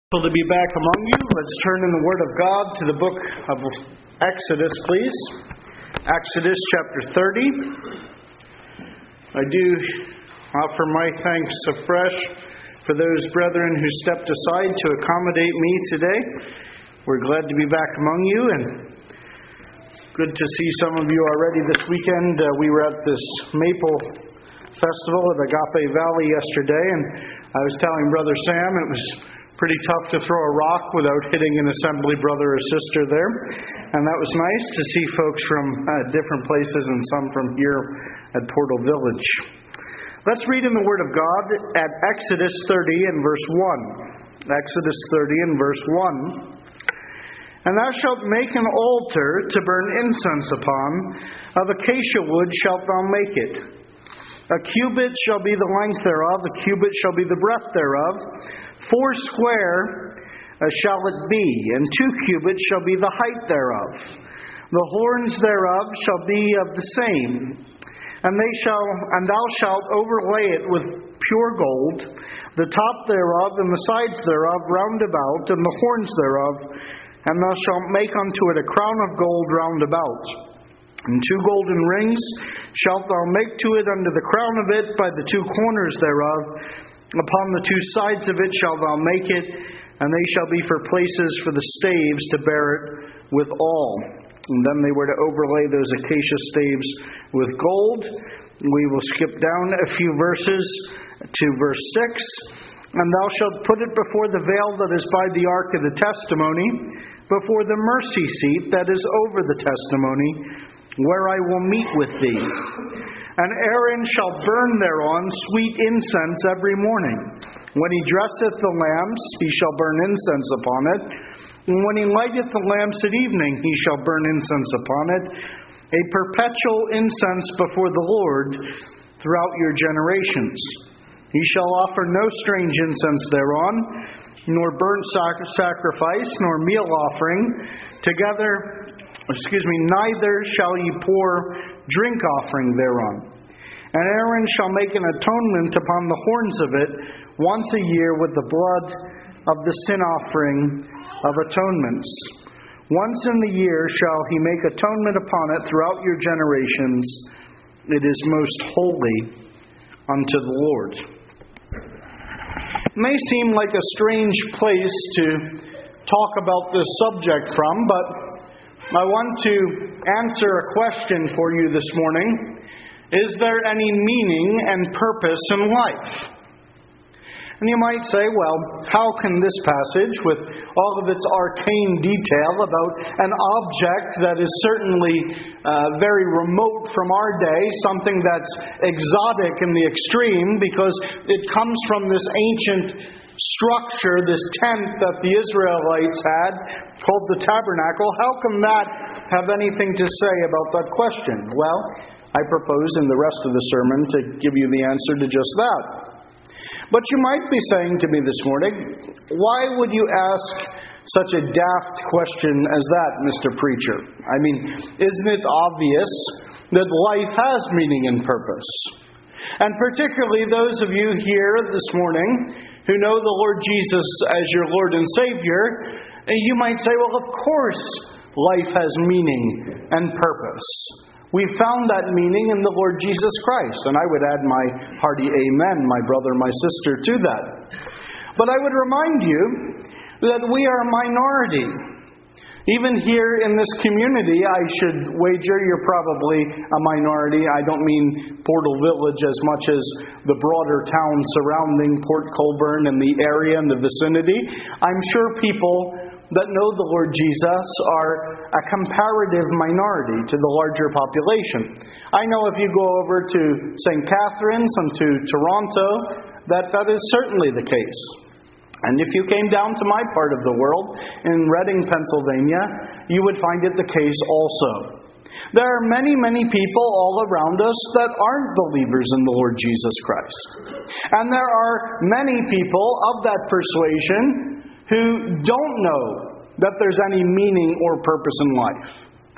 To be back among you, let's turn in the Word of God to the book of Exodus, please. Exodus chapter 30. I do offer my thanks afresh for those brethren who stepped aside to accommodate me today. We're glad to be back among you, and good to see some of you already this weekend. We were at this Maple Festival at Agape Valley yesterday, and I was telling Brother Sam it was pretty tough to throw a rock without hitting an assembly brother or sister there. And that was nice to see folks from different places and some from here at Portal Village. Let's read in the Word of God at Exodus 30 and verse 1. Exodus 30 and verse 1. And thou shalt make an altar to burn incense upon, of acacia wood shalt thou make it. A cubit shall be the length thereof, a cubit shall be the breadth thereof. 4 square shall it be, and 2 cubits shall be the height thereof. The horns thereof shall be of the same. And thou shalt overlay it with pure gold, the top thereof and the sides thereof round about, and the horns thereof. And thou shalt make unto it a crown of gold round about. And 2 golden rings shalt thou make to it under the crown of it by the 2 corners thereof. Upon the 2 sides of it shalt thou make it, and they shall be for places for the staves to bear it withal. And then they were to overlay those acacia staves with gold. We will skip down a few verses to verse 6. And thou shalt put it before the veil that is by the ark of the testimony, before the mercy seat that is over the testimony, where I will meet with thee. And Aaron shall burn thereon sweet incense every morning. When he dresseth the lamps, he shall burn incense upon it. And when he lighteth the lamps at evening, he shall burn incense upon it. A perpetual incense before the Lord throughout your generations. He shall offer no strange incense thereon, nor burnt sacrifice, nor meal offering. Neither shall ye pour drink offering thereon. And Aaron shall make an atonement upon the horns of it once a year with the blood of the sin offering of atonements. Once in the year shall he make atonement upon it throughout your generations. It is most holy unto the Lord. It may seem like a strange place to talk about this subject from, but I want to answer a question for you this morning. Is there any meaning and purpose in life? And you might say, well, how can this passage, with all of its arcane detail about an object that is certainly very remote from our day, something that's exotic in the extreme because it comes from this ancient structure, this tent that the Israelites had called the tabernacle, how can that have anything to say about that question? Well, I propose in the rest of the sermon to give you the answer to just that. But you might be saying to me this morning, why would you ask such a daft question as that, Mr. Preacher? I mean, isn't it obvious that life has meaning and purpose? And particularly those of you here this morning who know the Lord Jesus as your Lord and Savior, you might say, well, of course life has meaning and purpose. We found that meaning in the Lord Jesus Christ. And I would add my hearty amen, my brother, my sister, to that. But I would remind you that we are a minority. Even here in this community, I should wager you're probably a minority. I don't mean Portal Village as much as the broader town surrounding Port Colborne and the area and the vicinity. I'm sure people that know the Lord Jesus are a comparative minority to the larger population. I know if you go over to St. Catharines and to Toronto, that is certainly the case. And if you came down to my part of the world, in Reading, Pennsylvania, you would find it the case also. There are many, many people all around us that aren't believers in the Lord Jesus Christ. And there are many people of that persuasion who don't know that there's any meaning or purpose in life.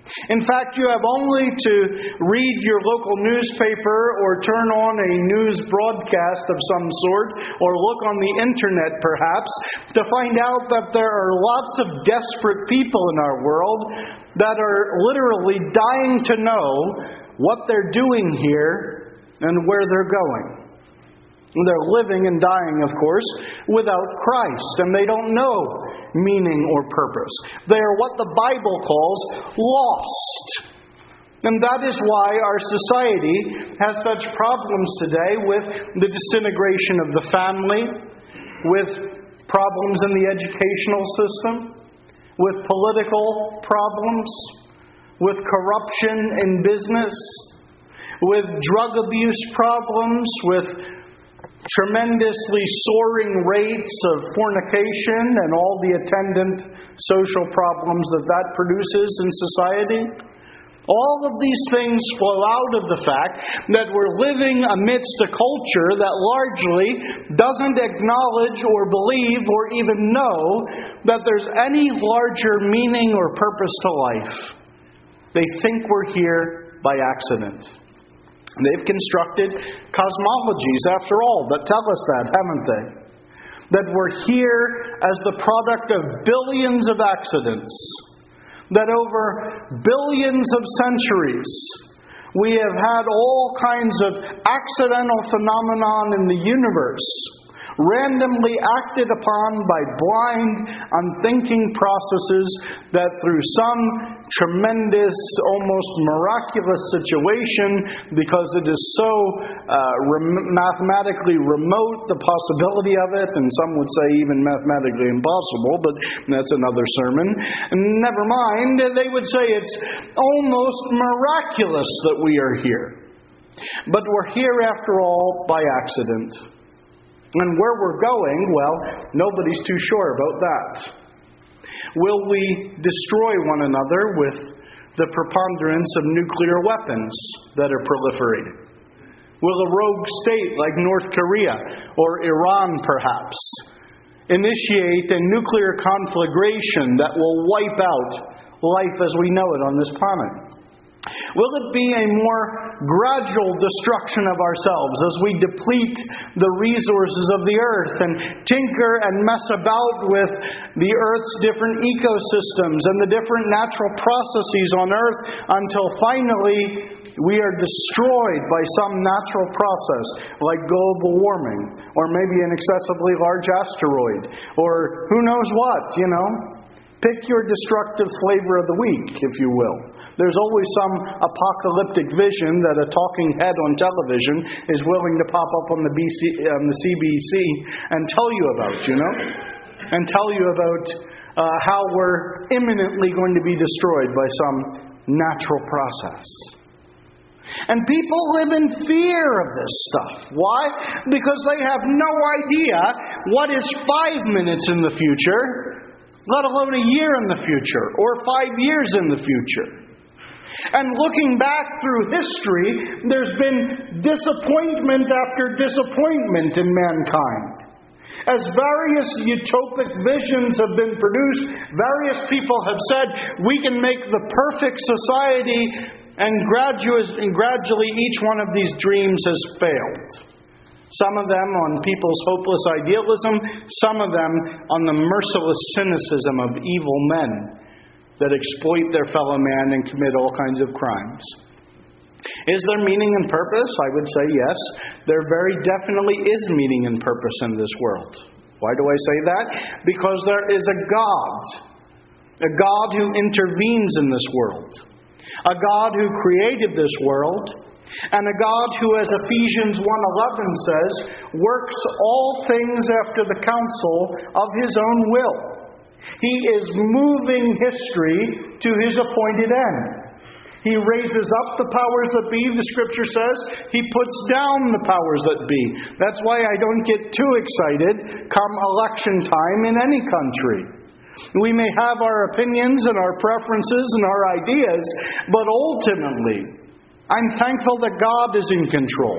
In fact, you have only to read your local newspaper or turn on a news broadcast of some sort, or look on the internet perhaps, to find out that there are lots of desperate people in our world that are literally dying to know what they're doing here and where they're going. They're living and dying, of course, without Christ, and they don't know meaning or purpose. They are what the Bible calls lost. And that is why our society has such problems today with the disintegration of the family, with problems in the educational system, with political problems, with corruption in business, with drug abuse problems, with tremendously soaring rates of fornication and all the attendant social problems that produces in society. All of these things flow out of the fact that we're living amidst a culture that largely doesn't acknowledge or believe or even know that there's any larger meaning or purpose to life. They think we're here by accident. They've constructed cosmologies, after all, that tell us that, haven't they? That we're here as the product of billions of accidents. That over billions of centuries, we have had all kinds of accidental phenomenon in the universe, randomly acted upon by blind, unthinking processes that through some tremendous, almost miraculous situation, because it is so mathematically remote, the possibility of it, and some would say even mathematically impossible, but that's another sermon. Never mind, they would say it's almost miraculous that we are here. But we're here, after all, by accident. And where we're going, well, nobody's too sure about that. Will we destroy one another with the preponderance of nuclear weapons that are proliferating? Will a rogue state like North Korea or Iran, perhaps, initiate a nuclear conflagration that will wipe out life as we know it on this planet? Will it be a more gradual destruction of ourselves as we deplete the resources of the earth and tinker and mess about with the earth's different ecosystems and the different natural processes on earth until finally we are destroyed by some natural process like global warming, or maybe an excessively large asteroid, or who knows what, Pick your destructive flavor of the week, if you will. There's always some apocalyptic vision that a talking head on television is willing to pop up on the CBC and tell you about, and tell you about how we're imminently going to be destroyed by some natural process. And people live in fear of this stuff. Why? Because they have no idea what is 5 minutes in the future, let alone a year in the future, or 5 years in the future. And looking back through history, there's been disappointment after disappointment in mankind. As various utopic visions have been produced, various people have said, we can make the perfect society, and gradually each one of these dreams has failed. Some of them on people's hopeless idealism, some of them on the merciless cynicism of evil men that exploit their fellow man and commit all kinds of crimes. Is there meaning and purpose? I would say yes. There very definitely is meaning and purpose in this world. Why do I say that? Because there is a God who intervenes in this world, a God who created this world, and a God who, as Ephesians 1:11 says, works all things after the counsel of His own will. He is moving history to His appointed end. He raises up the powers that be, the Scripture says. He puts down the powers that be. That's why I don't get too excited come election time in any country. We may have our opinions and our preferences and our ideas, but ultimately, I'm thankful that God is in control.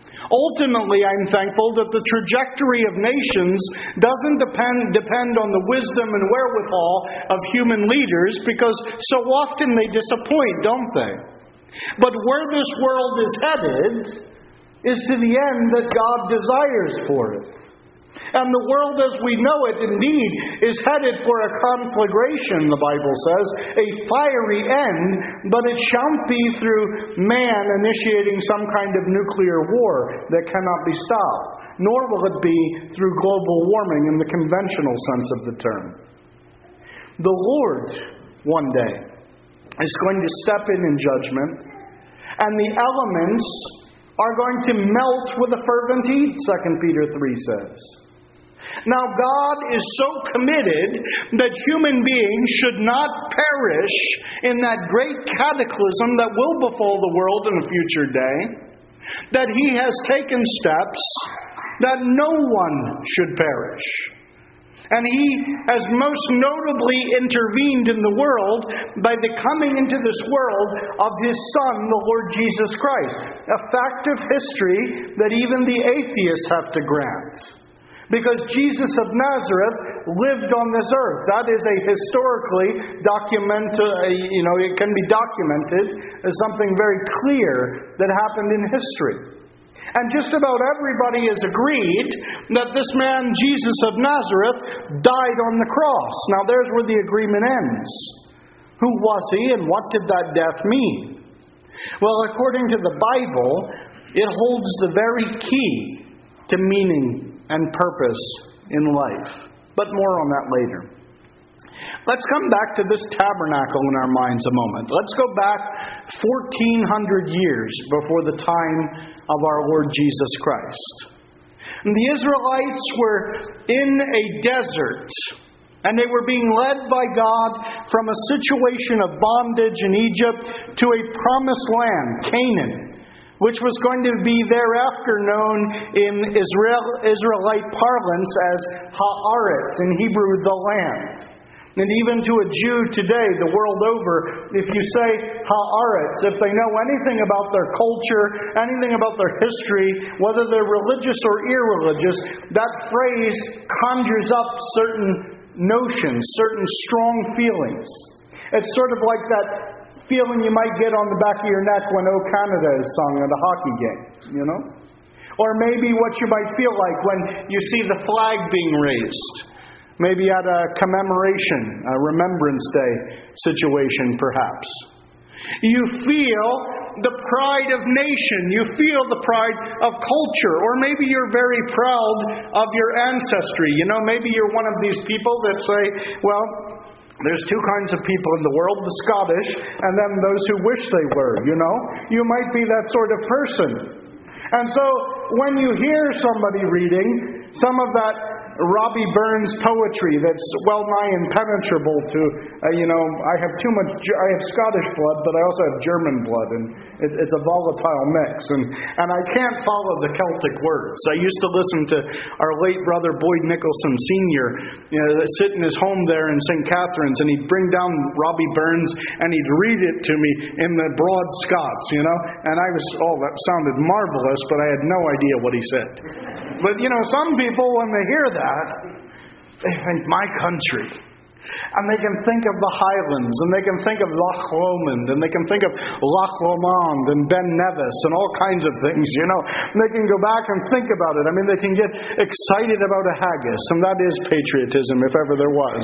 Ultimately, I'm thankful that the trajectory of nations doesn't depend on the wisdom and wherewithal of human leaders, because so often they disappoint, don't they? But where this world is headed is to the end that God desires for it. And the world as we know it, indeed, is headed for a conflagration, the Bible says, a fiery end, but it shan't be through man initiating some kind of nuclear war that cannot be stopped, nor will it be through global warming in the conventional sense of the term. The Lord, one day, is going to step in judgment, and the elements are going to melt with a fervent heat, 2 Peter 3 says. Now, God is so committed that human beings should not perish in that great cataclysm that will befall the world in a future day, that He has taken steps that no one should perish. And He has most notably intervened in the world by the coming into this world of His Son, the Lord Jesus Christ. A fact of history that even the atheists have to grant. Because Jesus of Nazareth lived on this earth. That is a historically it can be documented as something very clear that happened in history. And just about everybody has agreed that this man, Jesus of Nazareth, died on the cross. Now there's where the agreement ends. Who was He and what did that death mean? Well, according to the Bible, it holds the very key to meaning and purpose in life. But more on that later. Let's come back to this tabernacle in our minds a moment. Let's go back 1,400 years before the time of our Lord Jesus Christ. And the Israelites were in a desert, and they were being led by God from a situation of bondage in Egypt to a promised land, Canaan, which was going to be thereafter known in Israelite parlance as Haaretz, in Hebrew, the land. And even to a Jew today, the world over, if you say Haaretz, if they know anything about their culture, anything about their history, whether they're religious or irreligious, that phrase conjures up certain notions, certain strong feelings. It's sort of like that feeling you might get on the back of your neck when "O Canada" is sung at a hockey game, you know? Or maybe what you might feel like when you see the flag being raised. Maybe at a commemoration, a Remembrance Day situation, perhaps. You feel the pride of nation. You feel the pride of culture. Or maybe you're very proud of your ancestry. You know, maybe you're one of these people that say, well, there's two kinds of people in the world, the Scottish and then those who wish they were, you know. You might be that sort of person. And so when you hear somebody reading some of that Robbie Burns poetry that's well nigh impenetrable to, I have Scottish blood, but I also have German blood, and it's a volatile mix, and I can't follow the Celtic words. I used to listen to our late brother Boyd Nicholson Sr., sit in his home there in St. Catharines, and he'd bring down Robbie Burns, and he'd read it to me in the broad Scots, and I was, that sounded marvelous, but I had no idea what he said. But, some people, when they hear that, they think, my country. And they can think of the Highlands, and they can think of Loch Lomond, and they can think of Loch Lomond and Ben Nevis and all kinds of things, And they can go back and think about it. I mean, they can get excited about a haggis, and that is patriotism, if ever there was.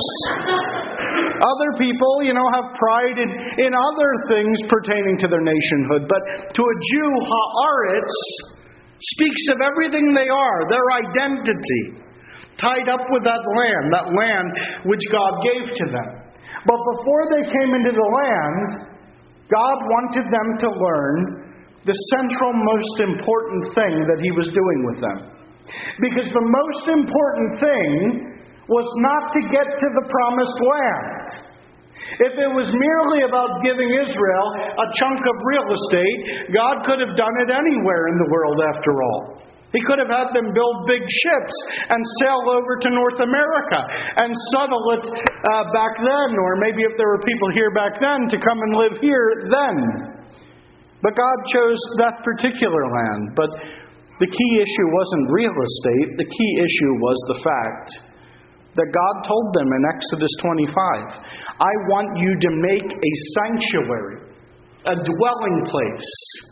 Other people, have pride in other things pertaining to their nationhood. But to a Jew, Haaretz speaks of everything they are, their identity, tied up with that land which God gave to them. But before they came into the land, God wanted them to learn the central, most important thing that He was doing with them. Because the most important thing was not to get to the promised land. If it was merely about giving Israel a chunk of real estate, God could have done it anywhere in the world after all. He could have had them build big ships and sail over to North America and settle it back then, or maybe if there were people here back then, to come and live here then. But God chose that particular land. But The key issue wasn't real estate. The key issue was the fact that God told them in Exodus 25, I want you to make a sanctuary, a dwelling place.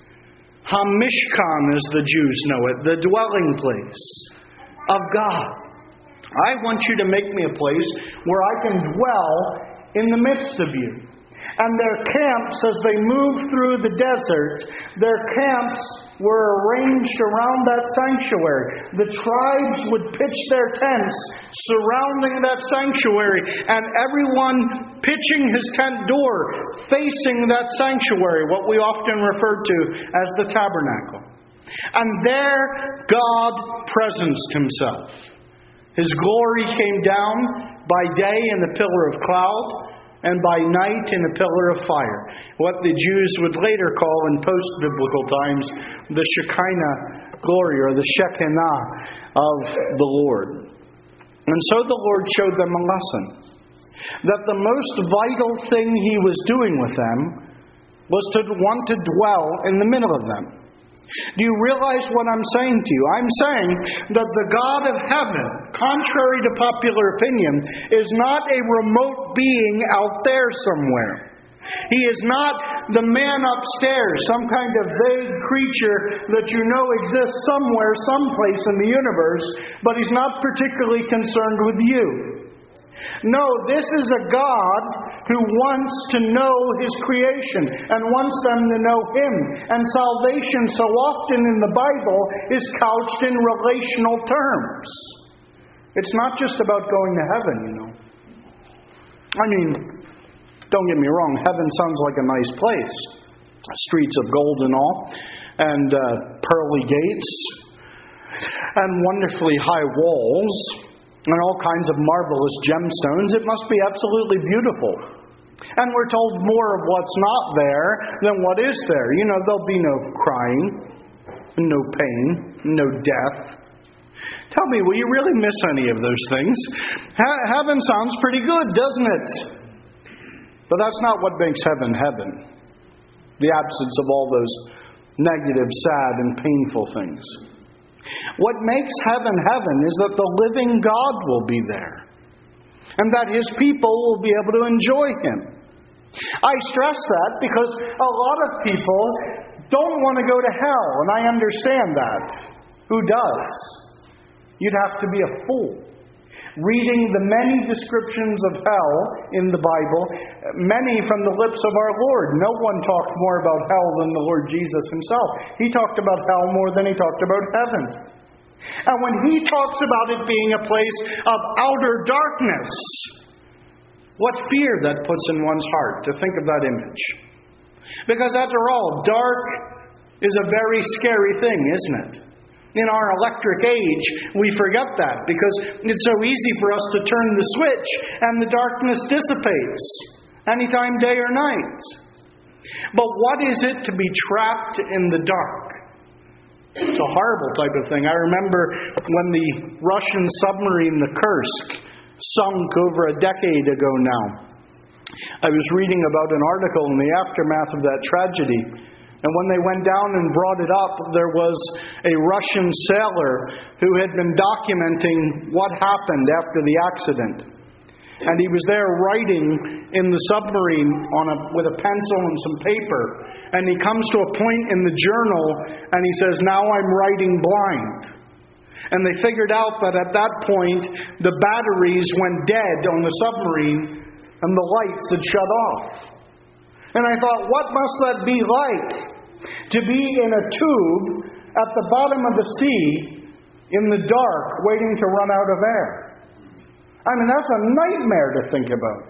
HaMishkan, as the Jews know it, the dwelling place of God. I want you to make me a place where I can dwell in the midst of you. And their camps, as they moved through the desert, their camps were arranged around that sanctuary. The tribes would pitch their tents surrounding that sanctuary, and everyone pitching his tent door facing that sanctuary, what we often refer to as the tabernacle. And there God presenced himself. His glory came down by day in a pillar of cloud, and by night in a pillar of fire. What the Jews would later call in post-biblical times the Shekinah glory, or the Shekinah of the Lord. And so the Lord showed them a lesson. That the most vital thing He was doing with them was to want to dwell in the middle of them. Do you realize what I'm saying to you? I'm saying that the God of heaven, contrary to popular opinion, is not a remote being out there somewhere. He is not the man upstairs, some kind of vague creature that you know exists somewhere, someplace in the universe, but He's not particularly concerned with you. No, this is a God who wants to know His creation and wants them to know Him. And salvation so often in the Bible is couched in relational terms. It's not just about going to heaven, you know. I mean, don't get me wrong, heaven sounds like a nice place. Streets of gold and all, and pearly gates, and wonderfully high walls, and all kinds of marvelous gemstones. It must be absolutely beautiful. And we're told more of what's not there than what is there. You know, there'll be no crying, no pain, no death. Tell me, will you really miss any of those things? Heaven sounds pretty good, doesn't it? But that's not what makes heaven heaven. The absence of all those negative, sad, and painful things. What makes heaven heaven is that the living God will be there, and that His people will be able to enjoy Him. I stress that because a lot of people don't want to go to hell, and I understand that. Who does? You'd have to be a fool. Reading the many descriptions of hell in the Bible, many from the lips of our Lord. No one talked more about hell than the Lord Jesus Himself. He talked about hell more than He talked about heaven. And when He talks about it being a place of outer darkness, what fear that puts in one's heart to think of that image. Because after all, dark is a very scary thing, isn't it? In our electric age, we forget that because it's so easy for us to turn the switch and the darkness dissipates anytime, day or night. But what is it to be trapped in the dark? It's a horrible type of thing. I remember when the Russian submarine, the Kursk, sunk over a decade ago now. I was reading about an article in the aftermath of that tragedy. And when they went down and brought it up, there was a Russian sailor who had been documenting what happened after the accident. And he was there writing in the submarine with a pencil and some paper. And he comes to a point in the journal and he says, "Now I'm writing blind." And they figured out that at that point, the batteries went dead on the submarine and the lights had shut off. And I thought, what must that be like? To be in a tube at the bottom of the sea in the dark waiting to run out of air. I mean, that's a nightmare to think about.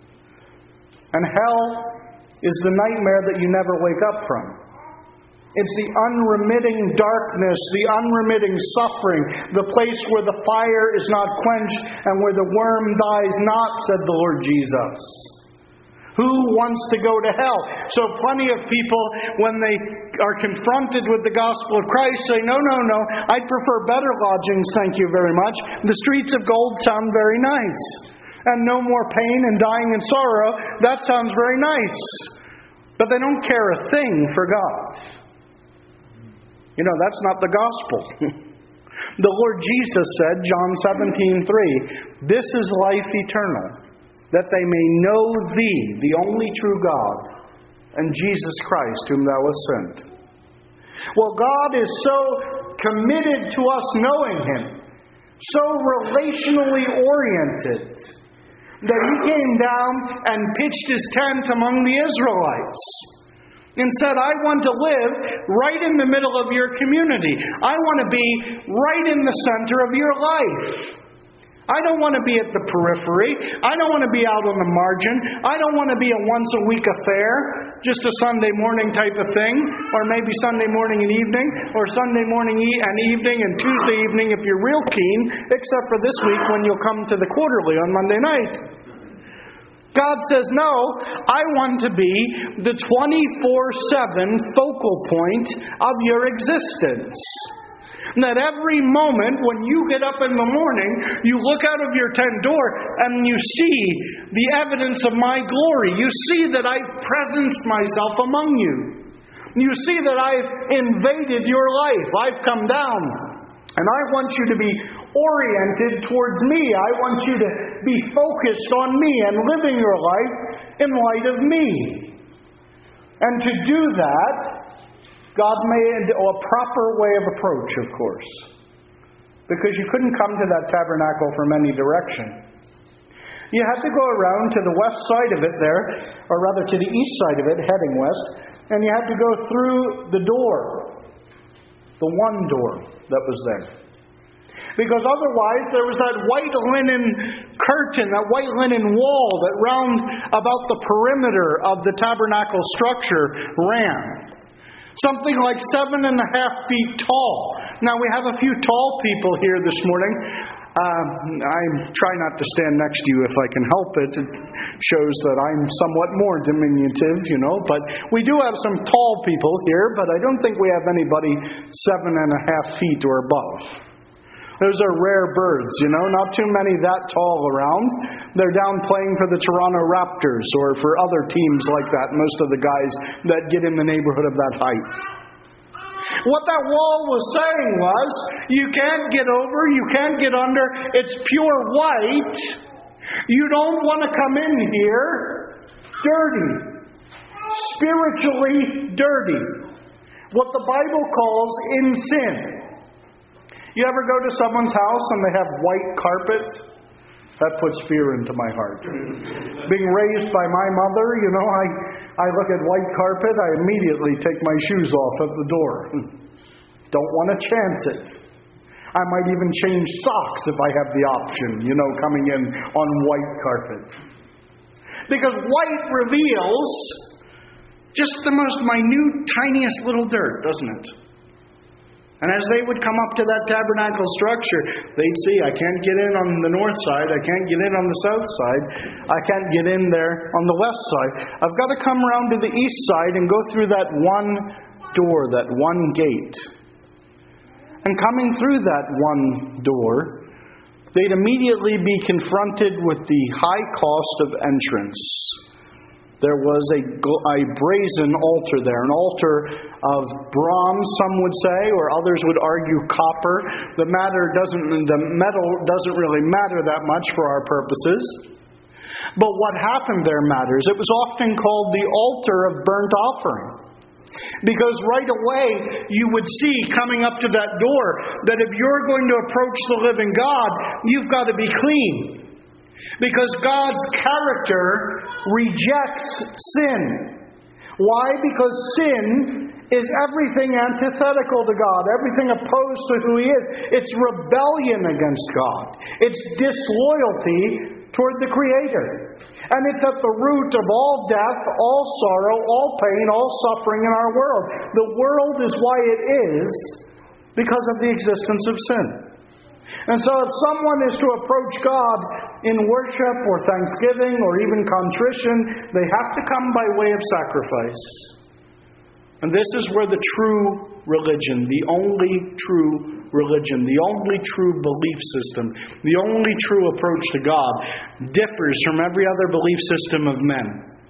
And hell is the nightmare that you never wake up from. It's the unremitting darkness, the unremitting suffering, the place where the fire is not quenched and where the worm dies not, said the Lord Jesus. Who wants to go to hell? So plenty of people, when they are confronted with the gospel of Christ, say, no, I'd prefer better lodgings, thank you very much. The streets of gold sound very nice. And no more pain and dying and sorrow, that sounds very nice. But they don't care a thing for God. You know, that's not the gospel. The Lord Jesus said, John 17:3, "This is life eternal, that they may know Thee, the only true God, and Jesus Christ, whom Thou hast sent." Well, God is so committed to us knowing Him, so relationally oriented, that He came down and pitched His tent among the Israelites and said, "I want to live right in the middle of your community. I want to be right in the center of your life. I don't want to be at the periphery. I don't want to be out on the margin. I don't want to be a once-a-week affair, just a Sunday morning type of thing, or maybe Sunday morning and evening, or Sunday morning and evening and Tuesday evening if you're real keen, except for this week when you'll come to the quarterly on Monday night." God says, no, I want to be the 24/7 focal point of your existence. And that every moment when you get up in the morning, you look out of your tent door and you see the evidence of my glory. You see that I've presenced myself among you. You see that I've invaded your life. I've come down. And I want you to be oriented towards me. I want you to be focused on me and living your life in light of me. And to do that, God made a proper way of approach, of course. Because you couldn't come to that tabernacle from any direction. You had to go around to the west side of it there, or rather to the east side of it, heading west, and you had to go through the door. The one door that was there. Because otherwise there was that white linen curtain, that white linen wall that round about the perimeter of the tabernacle structure ran. Something like 7.5 feet tall. Now we have a few tall people here this morning. I try not to stand next to you if I can help it. It shows that I'm somewhat more diminutive, but we do have some tall people here, but I don't think we have anybody 7.5 feet or above. Those are rare birds, not too many that tall around. They're down playing for the Toronto Raptors or for other teams like that, most of the guys that get in the neighborhood of that height. What that wall was saying was, you can't get over, you can't get under, it's pure white. You don't want to come in here dirty, spiritually dirty. What the Bible calls in sin. You ever go to someone's house and they have white carpet? That puts fear into my heart. Being raised by my mother, I look at white carpet, I immediately take my shoes off at the door. Don't want to chance it. I might even change socks if I have the option, coming in on white carpet. Because white reveals just the most minute, tiniest little dirt, doesn't it? And as they would come up to that tabernacle structure, they'd see, I can't get in on the north side, I can't get in on the south side, I can't get in there on the west side. I've got to come around to the east side and go through that one door, that one gate. And coming through that one door, they'd immediately be confronted with the high cost of entrance. There was a brazen altar there, an altar of bronze, some would say, or others would argue copper. The metal doesn't really matter that much for our purposes. But what happened there matters. It was often called the altar of burnt offering. Because right away you would see coming up to that door that if you're going to approach the living God, you've got to be clean. Because God's character rejects sin. Why? Because sin is everything antithetical to God, everything opposed to who He is. It's rebellion against God. It's disloyalty toward the Creator. And it's at the root of all death, all sorrow, all pain, all suffering in our world. The world is why it is because of the existence of sin. And so if someone is to approach God in worship or thanksgiving or even contrition, they have to come by way of sacrifice. And this is where the true religion, the only true religion, the only true belief system, the only true approach to God differs from every other belief system of men.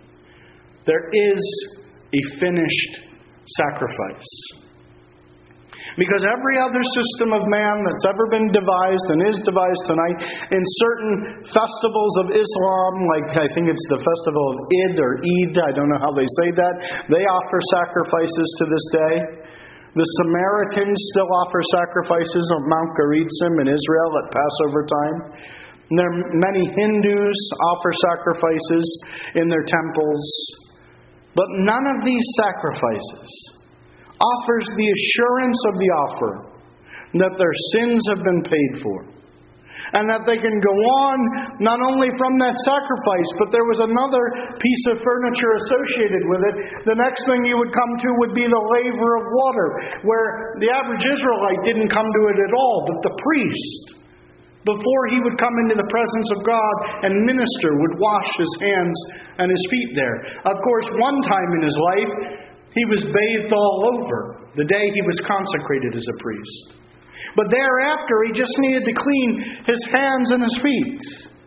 There is a finished sacrifice. Because every other system of man that's ever been devised and is devised tonight, in certain festivals of Islam, like I think it's the festival of Eid or Eid, I don't know how they say that, they offer sacrifices to this day. The Samaritans still offer sacrifices on Mount Gerizim in Israel at Passover time. And there are many Hindus offer sacrifices in their temples. But none of these sacrifices offers the assurance of the offerer that their sins have been paid for. And that they can go on not only from that sacrifice, but there was another piece of furniture associated with it. The next thing you would come to would be the laver of water, where the average Israelite didn't come to it at all, but the priest, before he would come into the presence of God and minister, would wash his hands and his feet there. Of course, one time in his life, he was bathed all over the day he was consecrated as a priest. But thereafter, he just needed to clean his hands and his feet.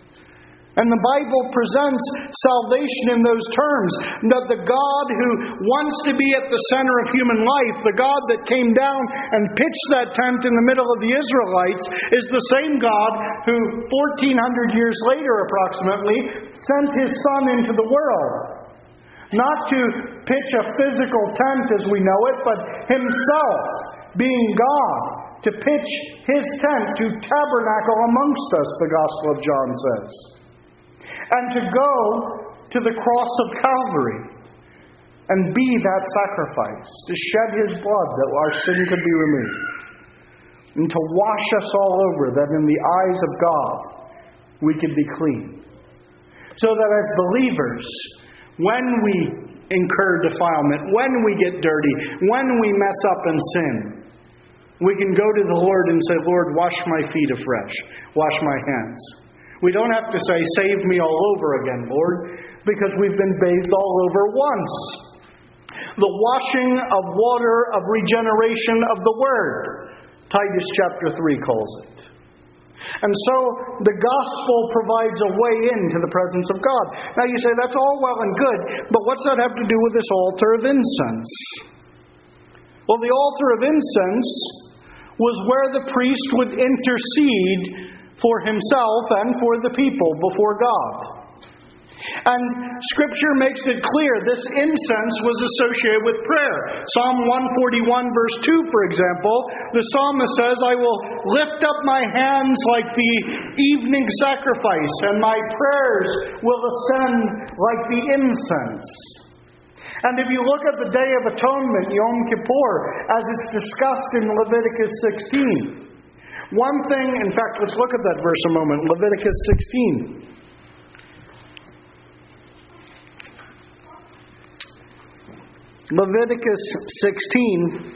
And the Bible presents salvation in those terms, that the God who wants to be at the center of human life, the God that came down and pitched that tent in the middle of the Israelites, is the same God who 1,400 years later approximately sent his Son into the world. Not to pitch a physical tent as we know it, but himself, being God, to pitch his tent, to tabernacle amongst us, the Gospel of John says. And to go to the cross of Calvary and be that sacrifice, to shed his blood that our sin could be removed, and to wash us all over, that in the eyes of God we could be clean. So that as believers, when we incur defilement, when we get dirty, when we mess up and sin, we can go to the Lord and say, Lord, wash my feet afresh, wash my hands. We don't have to say, save me all over again, Lord, because we've been bathed all over once. The washing of water of regeneration of the Word, Titus chapter 3 calls it. And so the gospel provides a way into the presence of God. Now you say, that's all well and good, but what's that have to do with this altar of incense? Well, the altar of incense was where the priest would intercede for himself and for the people before God. And Scripture makes it clear this incense was associated with prayer. Psalm 141 verse 2, for example, the psalmist says, I will lift up my hands like the evening sacrifice, and my prayers will ascend like the incense. And if you look at the Day of Atonement, Yom Kippur, as it's discussed in Leviticus 16, one thing, in fact, let's look at that verse a moment, Leviticus 16. Leviticus 16,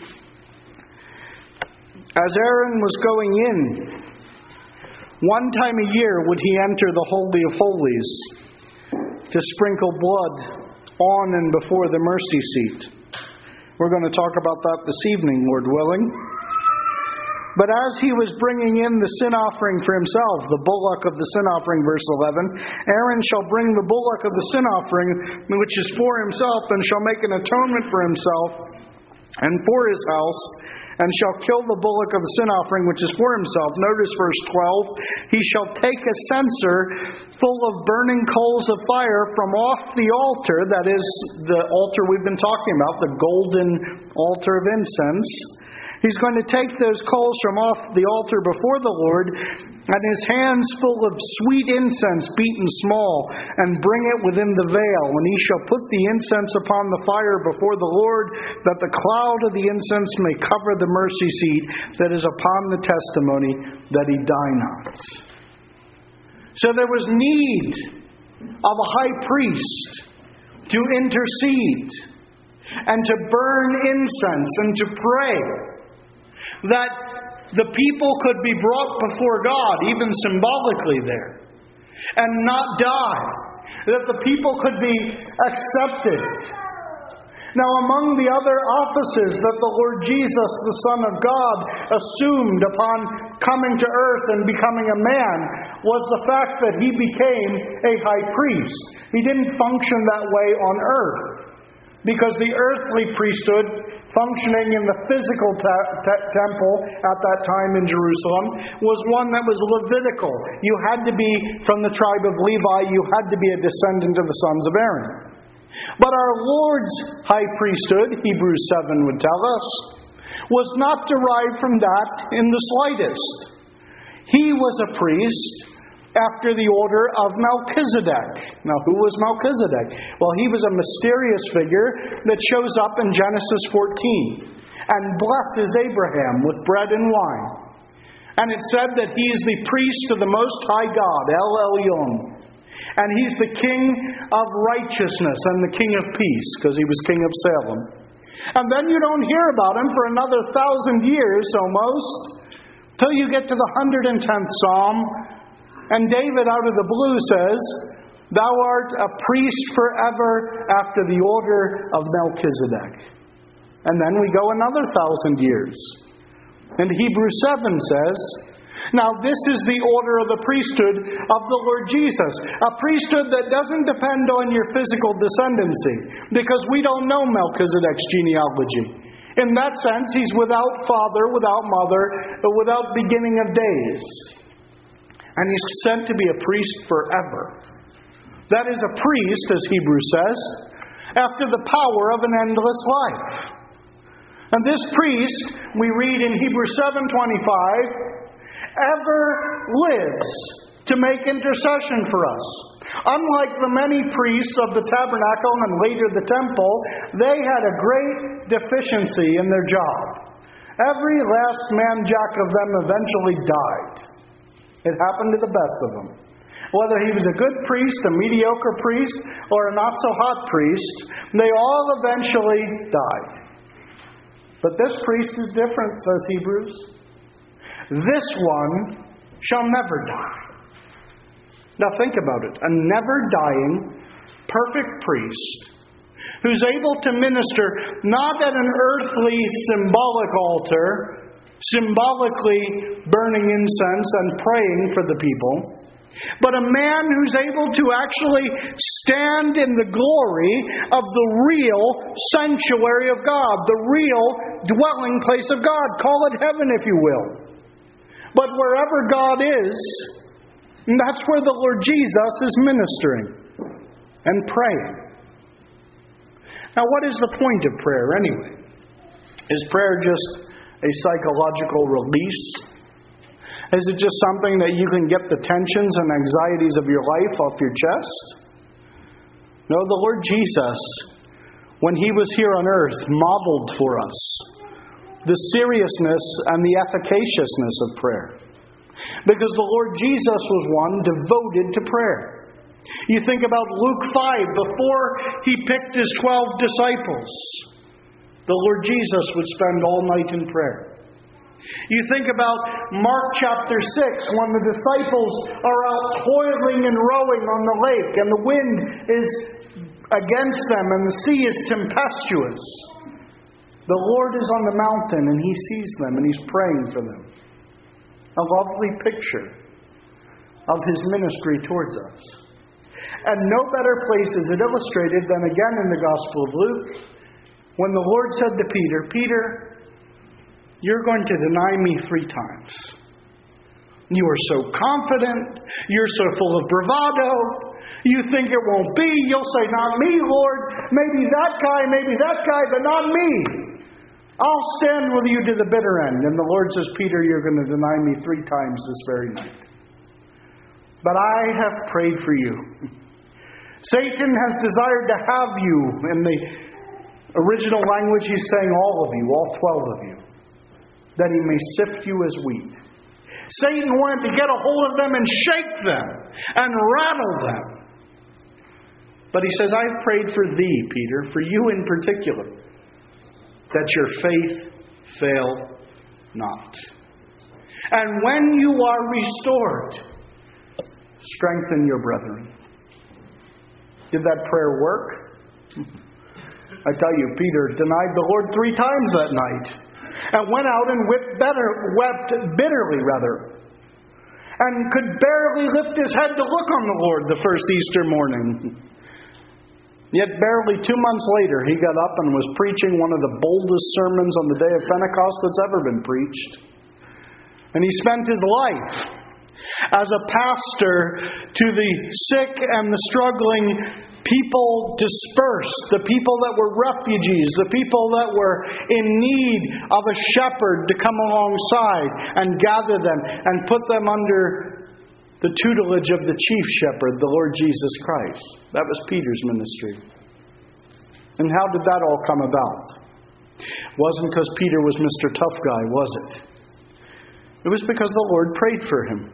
as Aaron was going in, one time a year would he enter the Holy of Holies to sprinkle blood on and before the mercy seat. We're going to talk about that this evening, Lord willing. But as he was bringing in the sin offering for himself, the bullock of the sin offering, verse 11, Aaron shall bring the bullock of the sin offering, which is for himself, and shall make an atonement for himself and for his house, and shall kill the bullock of the sin offering, which is for himself. Notice verse 12, he shall take a censer full of burning coals of fire from off the altar, that is the altar we've been talking about, the golden altar of incense. He's going to take those coals from off the altar before the Lord, and his hands full of sweet incense beaten small, and bring it within the veil. And he shall put the incense upon the fire before the Lord, that the cloud of the incense may cover the mercy seat that is upon the testimony, that he die not. So there was need of a high priest to intercede, and to burn incense, and to pray, that the people could be brought before God, even symbolically there, and not die. That the people could be accepted. Now, among the other offices that the Lord Jesus, the Son of God, assumed upon coming to earth and becoming a man, was the fact that he became a high priest. He didn't function that way on earth. because the earthly priesthood functioning in the physical temple at that time in Jerusalem was one that was Levitical. You had to be from the tribe of Levi. You had to be a descendant of the sons of Aaron. But our Lord's high priesthood, Hebrews 7 would tell us, was not derived from that in the slightest. He was a priest after the order of Melchizedek. Now, who was Melchizedek? Well, he was a mysterious figure that shows up in Genesis 14 and blesses Abraham with bread and wine. And it said that he is the priest of the Most High God, El Elyon. And he's the king of righteousness and the king of peace, because he was king of Salem. And then you don't hear about him for another 1,000 years almost, till you get to the 110th Psalm. And David, out of the blue, says, "Thou art a priest forever after the order of Melchizedek." And then we go another 1,000 years. And Hebrews 7 says, "Now this is the order of the priesthood of the Lord Jesus." A priesthood that doesn't depend on your physical descendancy, because we don't know Melchizedek's genealogy. In that sense, he's without father, without mother, without beginning of days. And he's sent to be a priest forever. That is a priest, as Hebrews says, after the power of an endless life. And this priest, we read in Hebrews 7:25, ever lives to make intercession for us. Unlike the many priests of the tabernacle and later the temple, they had a great deficiency in their job. Every last man jack of them eventually died. It happened to the best of them. Whether he was a good priest, a mediocre priest, or a not-so-hot priest, they all eventually died. But this priest is different, says Hebrews. This one shall never die. Now think about it. A never-dying, perfect priest who's able to minister not at an earthly symbolic altar, symbolically burning incense and praying for the people, but a man who's able to actually stand in the glory of the real sanctuary of God, the real dwelling place of God. Call it heaven if you will. But wherever God is, that's where the Lord Jesus is ministering and praying. Now, what is the point of prayer anyway? Is prayer just a psychological release? Is it just something that you can get the tensions and anxieties of your life off your chest? No, the Lord Jesus, when He was here on earth, modeled for us the seriousness and the efficaciousness of prayer. Because the Lord Jesus was one devoted to prayer. You think about Luke 5, before He picked His 12 disciples, the Lord Jesus would spend all night in prayer. You think about Mark chapter 6, when the disciples are out toiling and rowing on the lake, and the wind is against them, and the sea is tempestuous. The Lord is on the mountain, and He sees them, and He's praying for them. A lovely picture of His ministry towards us. And no better place is it illustrated than again in the Gospel of Luke, when the Lord said to Peter, "Peter, you're going to deny me 3 times. You are so confident. You're so full of bravado. You think it won't be. You'll say, 'Not me, Lord. Maybe that guy, but not me. I'll stand with you to the bitter end.'" And the Lord says, "Peter, you're going to deny me 3 times this very night. But I have prayed for you. Satan has desired to have you." In the original language, he's saying all of you, all 12 of you, "that he may sift you as wheat." Satan wanted to get a hold of them and shake them and rattle them. But he says, "I've prayed for thee, Peter, for you in particular, that your faith fail not. And when you are restored, strengthen your brethren." Did that prayer work? I tell you, Peter denied the Lord 3 times that night, and went out and wept bitterly, and could barely lift his head to look on the Lord the first Easter morning. Yet barely 2 months later, he got up and was preaching one of the boldest sermons on the day of Pentecost that's ever been preached. And he spent his life as a pastor to the sick and the struggling, people dispersed, the people that were refugees, the people that were in need of a shepherd to come alongside and gather them and put them under the tutelage of the chief shepherd, the Lord Jesus Christ. That was Peter's ministry. And how did that all come about? It wasn't because Peter was Mr. Tough Guy, was it? It was because the Lord prayed for him.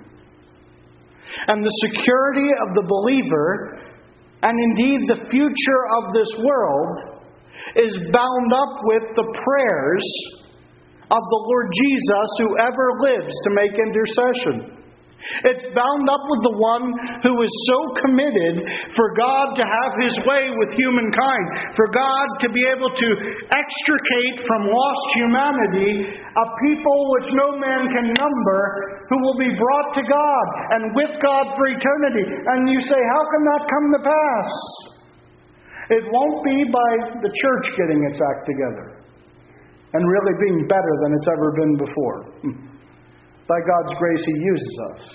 And the security of the believer, and indeed the future of this world, is bound up with the prayers of the Lord Jesus who ever lives to make intercession. It's bound up with the one who is so committed for God to have His way with humankind, for God to be able to extricate from lost humanity a people which no man can number, who will be brought to God and with God for eternity. And you say, how can that come to pass? It won't be by the church getting its act together and really being better than it's ever been before. By God's grace, He uses us.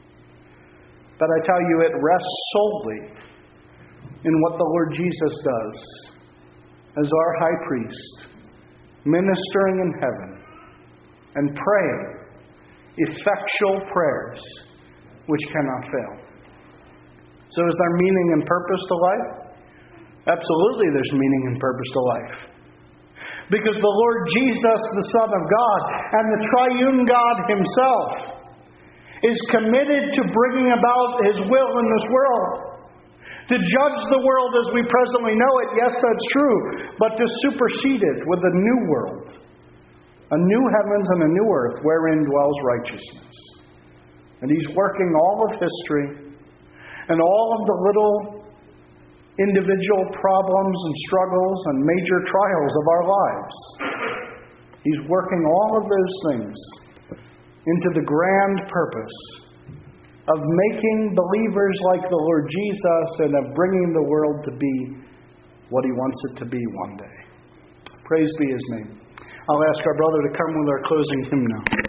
But I tell you, it rests solely in what the Lord Jesus does as our high priest, ministering in heaven and praying effectual prayers which cannot fail. So is there meaning and purpose to life? Absolutely there's meaning and purpose to life. Because the Lord Jesus, the Son of God, and the triune God Himself is committed to bringing about His will in this world. To judge the world as we presently know it, yes, that's true, but to supersede it with a new world. A new heavens and a new earth wherein dwells righteousness. And He's working all of history and all of the little individual problems and struggles and major trials of our lives. He's working all of those things into the grand purpose of making believers like the Lord Jesus and of bringing the world to be what He wants it to be one day. Praise be His name. I'll ask our brother to come with our closing hymn now.